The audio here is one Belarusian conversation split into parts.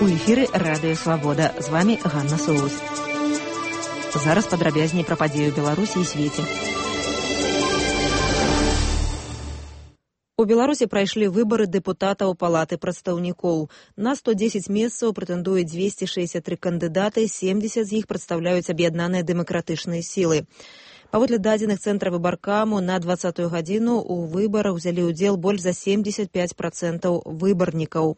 У эфіры Радыё Свабода. З вами Ганна Соус. Зараз падрабязней пра падзею Беларусі і свеце. У Беларусі прайшлі выбары дэпутатаў Палаты прадстаўнікоў. На 110 месцаў прэтэндуюць 263 кандыдаты, 70 з іх прадстаўляюць аб'яднаныя дэмакратычныя сілы. Паводле дадзеных цэнтра выбаркаму на 20-ю гадзіну у выбарах узялі ўдзел больш за 75% выбарнікаў.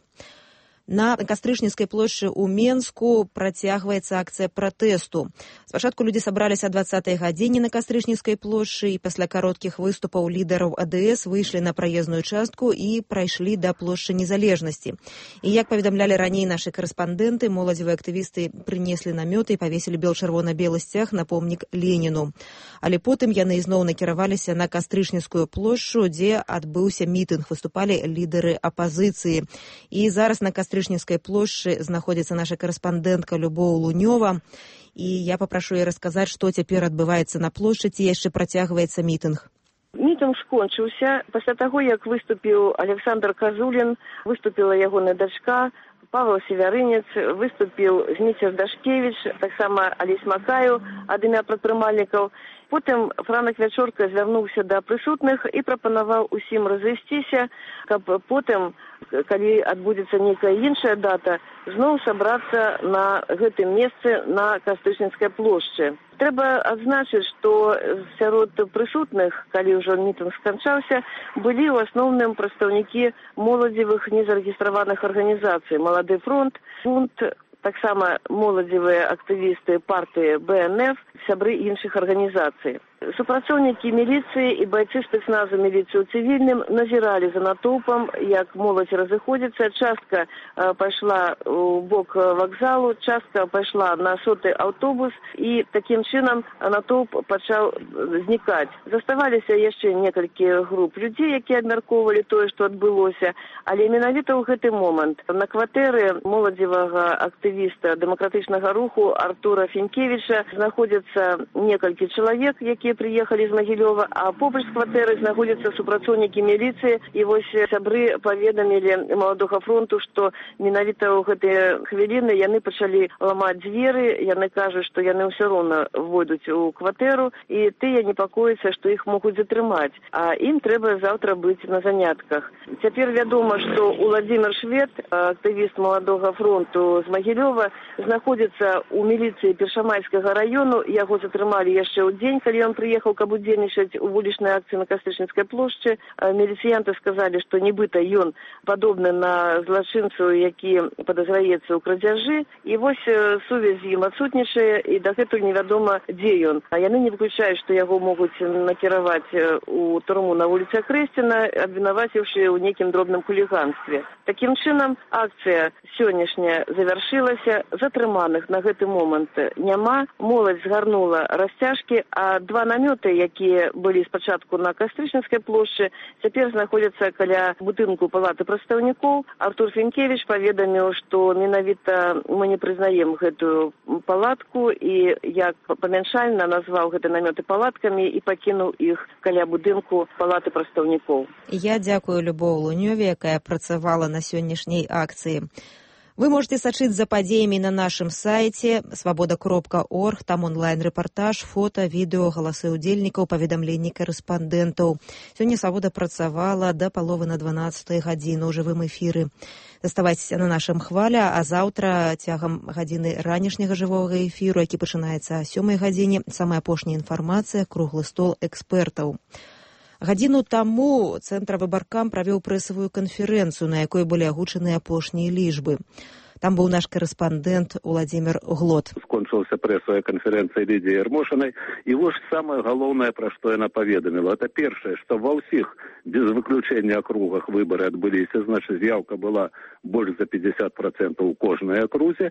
На Кастрычніцкай плошчы ў Менску працягваецца акцыя пратэсту. Спачатку людзі сабраліся о 20-й гадзіне на Кастрычніцкай плошчы і пасля кароткіх выступаў лідараў АДС выйшлі на праезную частку і прайшлі да плошчы Незалежнасці. І як паведамлялі раней нашы карэспандэнты, моладзевыя актывісты прынеслі намёты і павесілі бел-чырвона-белы сцяг на помнік Леніну. Але потым яны ізноў накіраваліся на Кастрычніцкую плошчу, дзе адбыўся мітынг, выступалі лідары апазіцыі. І зараз на Кастрычніцкай плошчы знаходзіцца наша карэспандэнтка Любоў Лунёва. І я папрашу яе расказаць, што цяпер адбываецца на плошчы, ці яшчэ працягваецца мітынг. Мітынг скончыўся. Пасля таго, як выступіў Александр Казулін, выступіла ягоная дачка, Павел Севярынец, выступіў Зміцер Дашкевіч, таксама Алесь Макаю, ад імя прадпрымальнікаў. Потым Франак Вячорка звярнуўся да прысутных і прапанаваў усім разысціся, каб потым, калі адбудзецца нейкая іншая дата, зноў сабрацца на гэтым месцы на Кастрычніцкай плошчы. Трэба адзначыць, што сярод прысутных, калі ўжо мітынг сканчаўся, былі ў асноўным прадстаўнікі моладзевых незарэгістраваных арганізацый, Малады фронт, Фунт, таксама моладзевыя актывісты партыі БНФ, сябры іншых арганізацый. Супрацоўнікі міліцыі і байцы спецназу міліцыі ў цывільным назіралі за натоўпам, як моладзь разыходзіцца. Частка пайшла ў бок вакзалу, частка пайшла на 100-й аўтобус, і такім чынам натоўп пачаў знікаць. Заставаліся яшчэ некалькі груп людзей, якія абмяркоўвалі тое, што адбылося, але менавіта ў гэты момант на кватэры моладзевага актывіста дэмакратычнага руху Артура Фінкевіча знаходзяцца некалькі чалавек, якія прыехалі з Магілёва, а побач з кватэры знаходзяцца супрацоўнікі міліцыі, і вось сябры паведамілі Маладога фронту, што менавіта ў гэтыя хвіліны яны пачалі ламаць дзверы, яны кажуць, што яны ўсё роўна войдуць у кватэру, і тыя непакояцца, што іх могуць затрымаць, а ім трэба заўтра быць на занятках. Цяпер вядома, што Уладзімир Швед, актывіст Маладога фронту з Магілёва, знаходзіцца ў міліцыі Першамайскага раёну, яго затрымалі яшчэ ў дзень, калі ён прыехаў, каб удзельнічаць у вулічнай акцыі на Кастрычніцкай плошчы. Міліцыянты сказалі, што нібыта ён падобны на злачынцу, які падазраецца ў крадзяжы, і вось сувязь з ім адсутнічае, і дагэтуль невядома, дзе ён. А яны не выключаюць, што яго могуць накіраваць у турму на вуліцы Хрэсціна, абвінаваціўшы ў нейкім дробным хуліганстве. Такім чынам, акцыя сённяшняя завяршылася, затрыманых на гэты момант няма, моладзь згарнула расцяжкі, а два намёты, якія былі спачатку на Кастрычніцкай плошчы, цяпер знаходзяцца каля будынку Палаты прадстаўнікоў. Артур Фінкевіч паведаміў, што менавіта мы не прызнаем гэтую палатку, і як памяншальна назваў гэты намёты палаткамі і пакінуў іх каля будынку Палаты прадстаўнікоў. Я дзякую Любоў Лунёве, якая працавала на сённяшняй акцыі. Вы можете сачыць за падзеямі на нашым сайце свабода.орг, там онлайн-рэпартаж, фота, відэо, галасы ўдзельнікаў, паведамленні карэспандэнтаў. Сёння Свабода працавала да паловы на 12-й гадзіны ў жывым эфіры. Заставайцеся на нашым хваля, а заўтра цягам гадзіны ранішняга жывога эфіру, які пачынаецца о 7-й гадзіне, самая апошняя інфармацыя, круглы стол экспертаў. Гадзіну таму Цэнтр выбаркам правёў прэсавую канферэнцыю, на якой былі агучаны апошнія лічбы. Там быў наш карэспандэнт Уладзімир Глот. Скончылася прэсавая канферэнцыя Лідіі Ярмошынай, і вось самае галоўнае, пра што яна паведаміла. Это першае, што ва ўсіх, без выключэння акругах, выбары адбыліся, значыць, з'яўка была больш за 50% у кожнай акрузе,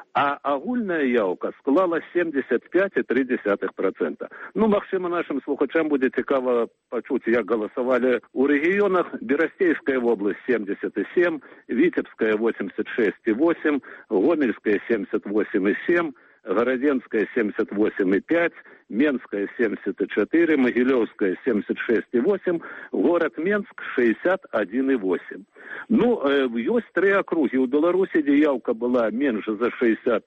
а агульная яўка склала 75,3%. Магчыма, нашым слухачам будзе цікава пачуць, як галасавалі ў рэгіёнах. Берасцейская вобласць 77, Віцебская 86,8, Гомельская 78,7, Городенская 78,5, Менская 70,4, Могилевская 76,8, город Менск 61,8. Ну, есть 3 округи. У Беларуси, где явка была меньше за 60%.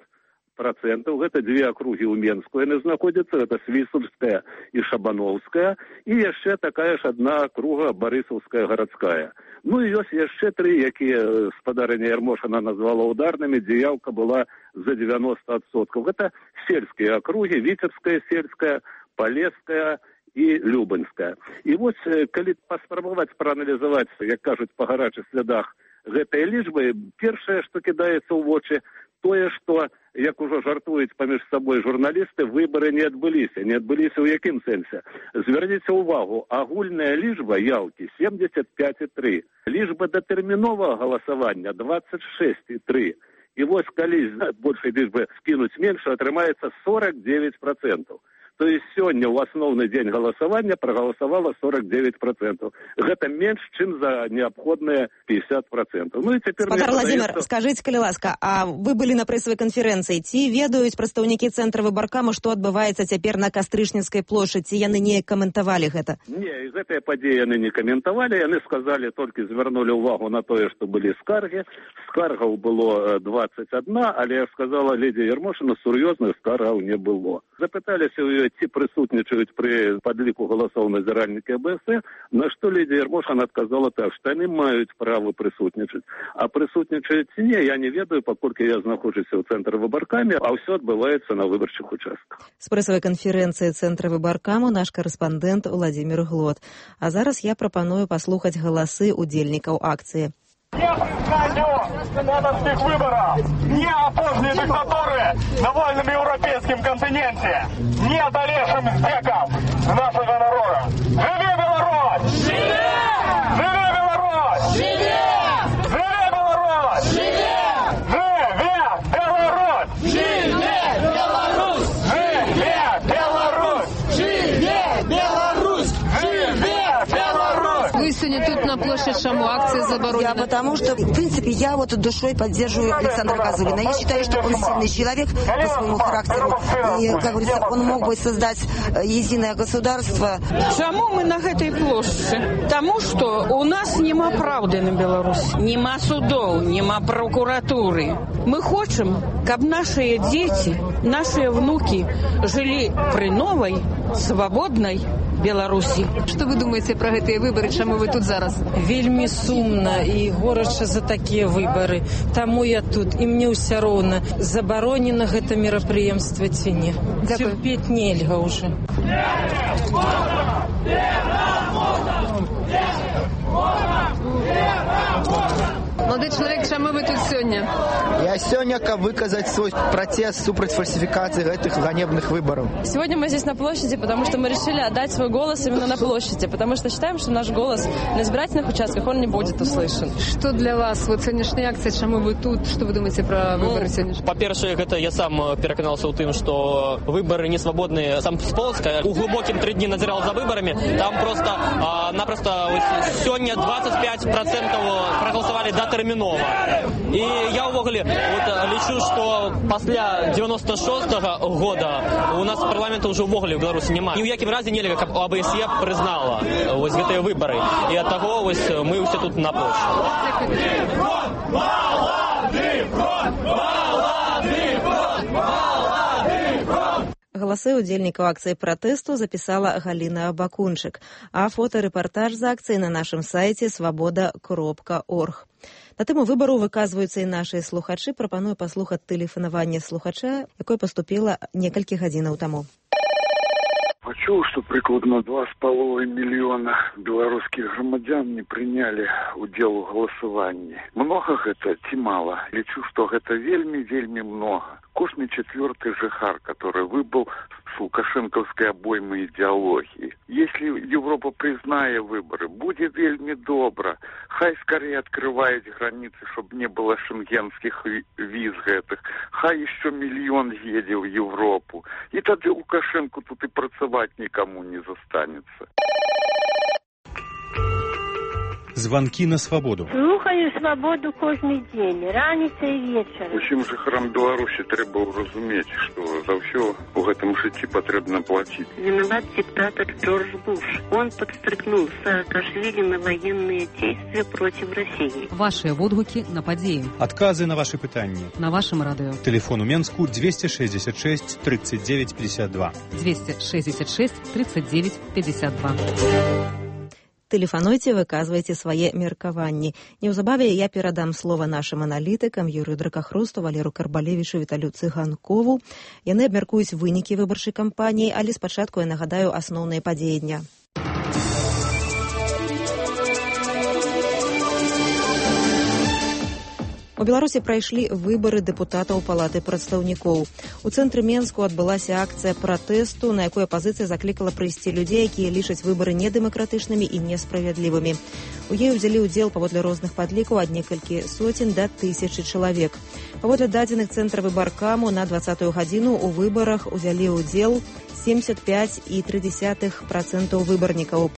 Это 2 округи у Менску яны знаходзяцца, это Свіслаўская и Шабановская, и еще такая ж одна округа Борисовская городская. Ну и есть еще 3, якія спадарыня Ярмошина назвала ударными, где явка была за 90%. Это сельские округи, Витебская сельская, Полесская и Любанская. И вот, коли паспрабаваць прааналізаваць, як кажуць, по гарачих слядах гэтай лічбы, першае, што кідаецца ў вочы, тое, што, як ужо жартуюць паміж сабой журналісты, выборы не адбыліся. Не адбыліся ў якім сэнсе? Звярніце ўвагу, агульная лічба яўкі 75,3. Лічба датэрміновага галасавання 26,3. І вось калі з большай лічбы скінуць менш, атрымаецца 49%. То есть сегодня в основный день голосования проголосовало 49%. Это меньше, чем за необходные 50%. Ну и теперь... Спадар Владимир, скажите, калі ласка, а вы были на прессовой конференции, ці ведаюць прадстаўнікі цэнтра выбаркама, што адбываецца цяпер на Кастрычніцкай плошчадзі, яны не каментавалі гэта? Не, из этой падзеі яны не каментавалі, яны сказали, только звярнули увагу на тое, што былі скаргі. Скаргаў было 21, але, як сказала леди Ярмошина, сур'ёзных скаргаў не было. Запыталіся ў ці прысутнічаюць пры падліку галасоў назіральнікі АБС, на што леди Ярмошина адказала так, што яны маюць права прысутнічаць. А прысутнічаюць ці не, я не ведаю, паколькі я знаходжуся ў цэнтры выбаркамі, а ўсё адбываецца на выбарчых участках. З прэсавай канферэнцыі цэнтра выбаркаму наш карэспандэнт Владимир Глот. А зараз я прапаную паслухаць галасы удзельнікаў акцыі. Не признаю канадских выборов, не опозные диктатуры на вольном европейском континенте, не одолевшим веков нашего народа. Живи Беларусь! Живи! Живи Беларусь! Живи! Живи Беларусь! Живи! Живи Беларусь! Живи Беларусь! Живи Беларусь! Живи Беларусь! Живи Беларусь! Вы сегодня тут на площадь Шаму, акция заборонена. Я потому что, в принципе, я вот душой поддерживаю Александра Козулина. Я считаю, что он сильный человек по своему характеру. И, как говорится, он мог бы создать единое государство. Чому мы на этой площади? Тому, что у нас нема правды на Беларуси. Нема судов, нема прокуратуры. Мы хотим, чтобы наши дети, наши внуки жили при новой, свободной Беларусі. Што вы думаеце пра гэтыя выбары, чаму вы тут зараз? Вельмі сумна і горача за такія выбары. Таму я тут, і мне ўсё роўна, забаронена гэта мерапрыемства ці не. Цярпець нельга ўжо. Молодой человек, чаму вы тут сегодня? Я сегодня выказать свой протест супраць фальсификации этих ганебных выборов. Сегодня мы здесь на площади, потому что мы решили отдать свой голос именно на площади, потому что считаем, что наш голос на избирательных участках, он не будет услышан. Что для вас вот сегодняшняя акция, чаму вы тут? Что вы думаете про выборы сегодняшние? По-перше, гэта я сам пераканаўся ў тым, што выборы не свабодныя. Сам з Полацка у глубокім 3 дні назіраў за выбарамі. Там просто-напросто сёння 25% проголосовали датэрмінова. І я ўвогуле лічу, што пасля 96-го года у нас парламента ўжо ўвогуле ў Беларусі няма. Ні ў якім разе нельга, каб АБСЕ прызнала гэтыя выбары. І ад таго мы ўсе тут на плошчы. Галасы удзельнікаў акцыі пратэсту запісала Галіна Бакунчык, а фотарэпартаж з акцыі на нашым сайце свабода.орг. На тэму выбару выказваюцца і нашыя слухачы. Прапаную паслухаць тэлефанаванне слухача, якое паступіла некалькі гадзінаў таму. Пачуў, што прыкладна 2,5 мільёна беларускіх грамадзян не прынялі удзел у галасаванні. Многа гэта ці мала? Лічу, што гэта вельмі многа. Кожны 4-й жыхар, который выбыл с лукашенковской обоймы идеологии. Если Европа признает выборы, будет вельми добро. Хай скорее открывает границы, чтобы не было шенгенских виз гэтых. Хай еще 1 миллион едет в Европу. И тогда Лукашенко тут и pracować никому не застанется. Звонки на свободу. Слухаю свободу кожний день, раніця і вечора. Усім жыхарам Беларусі трэба разумець, што за ўсё у гэтым жыцці патрэбна плаціць. Виноват диктатор Джордж Буш. Он подстрыкнул Саакашвили на военные действия против России. Ваши водгуки на подеи. Отказы на ваши пытанні. На вашем радио. Телефон у Менску 266 39 52. 266 39 52. Тэлефануйце, выказвайце свае меркаванні. Неўзабаве я перадам слова нашым аналітыкам Юрыю Дракахрусту, Валеру Карбалевічу, Віталю Цыганкову. Яны абмяркуюць вынікі выбарчай кампаніі, але спачатку я нагадаю асноўныя падзеі дня. У Беларусі прайшлі выбары дэпутатаў палаты прадстаўнікоў. У цэнтры Менску адбылася акцыя пратэсту, на якой апазіцыя заклікала прыйсці людзей, якія лічаць выбары недэмакратычнымі і несправядлівымі. У ёй узялі ўдзел паводле розных падлікаў ад некалькі сотень да тысячы чалавек. Паводле дадзеных цэнтра выбаркаму на 20-ю гадзіну ў выбарах узялі ўдзел 75,3% выбарнікаў.